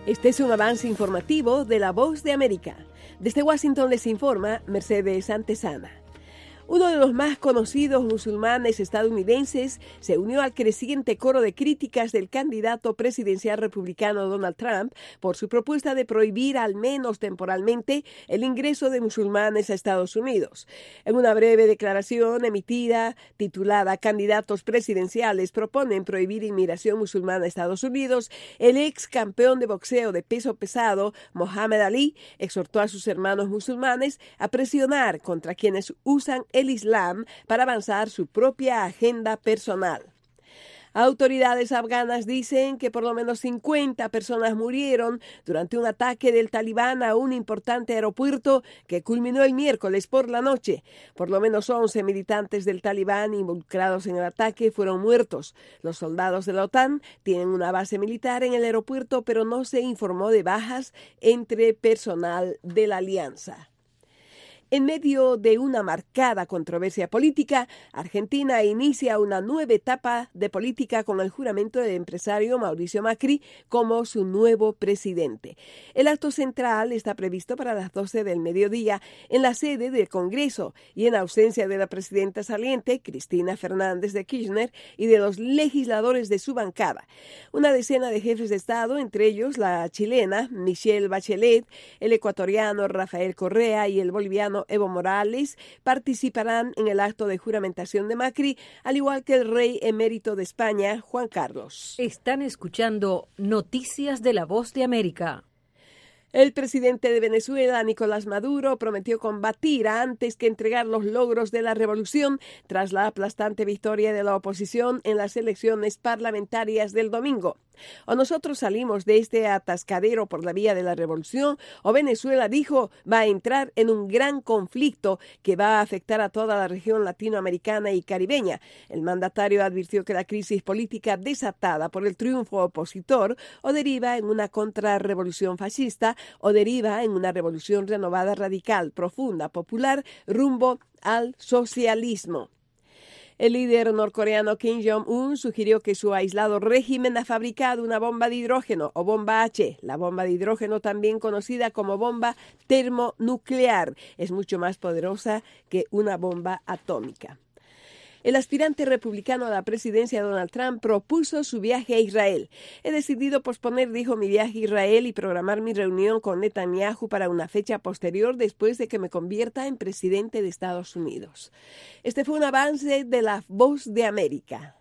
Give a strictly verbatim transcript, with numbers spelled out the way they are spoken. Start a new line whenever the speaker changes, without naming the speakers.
Este es un avance informativo de La Voz de América. Desde Washington les informa Mercedes Antesana. Uno de los más conocidos musulmanes estadounidenses se unió al creciente coro de críticas del candidato presidencial republicano Donald Trump por su propuesta de prohibir, al menos temporalmente, el ingreso de musulmanes a Estados Unidos. En una breve declaración emitida titulada "Candidatos presidenciales proponen prohibir inmigración musulmana a Estados Unidos", el ex campeón de boxeo de peso pesado, Muhammad Ali, exhortó a sus hermanos musulmanes a presionar contra quienes usan el Islam para avanzar su propia agenda personal. Autoridades afganas dicen que por lo menos cincuenta personas murieron durante un ataque del talibán a un importante aeropuerto que culminó el miércoles por la noche. Por lo menos once militantes del talibán involucrados en el ataque fueron muertos. Los soldados de la OTAN tienen una base militar en el aeropuerto, pero no se informó de bajas entre personal de la alianza. En medio de una marcada controversia política, Argentina inicia una nueva etapa de política con el juramento del empresario Mauricio Macri como su nuevo presidente. El acto central está previsto para las doce del mediodía en la sede del Congreso y en ausencia de la presidenta saliente, Cristina Fernández de Kirchner, y de los legisladores de su bancada. Una decena de jefes de Estado, entre ellos la chilena Michelle Bachelet, el ecuatoriano Rafael Correa y el boliviano Evo Morales, participarán en el acto de juramentación de Macri, al igual que el rey emérito de España, Juan Carlos.
Están escuchando Noticias de La Voz de América.
El presidente de Venezuela, Nicolás Maduro, prometió combatir antes que entregar los logros de la revolución tras la aplastante victoria de la oposición en las elecciones parlamentarias del domingo. O nosotros salimos de este atascadero por la vía de la revolución, o Venezuela, dijo, va a entrar en un gran conflicto que va a afectar a toda la región latinoamericana y caribeña. El mandatario advirtió que la crisis política desatada por el triunfo opositor o deriva en una contrarrevolución fascista o deriva en una revolución renovada, radical, profunda, popular, rumbo al socialismo. El líder norcoreano Kim Jong-un sugirió que su aislado régimen ha fabricado una bomba de hidrógeno o bomba H. La bomba de hidrógeno, también conocida como bomba termonuclear, es mucho más poderosa que una bomba atómica. El aspirante republicano a la presidencia, Donald Trump, propuso su viaje a Israel. He decidido posponer, dijo, mi viaje a Israel y programar mi reunión con Netanyahu para una fecha posterior después de que me convierta en presidente de Estados Unidos. Este fue un avance de La Voz de América.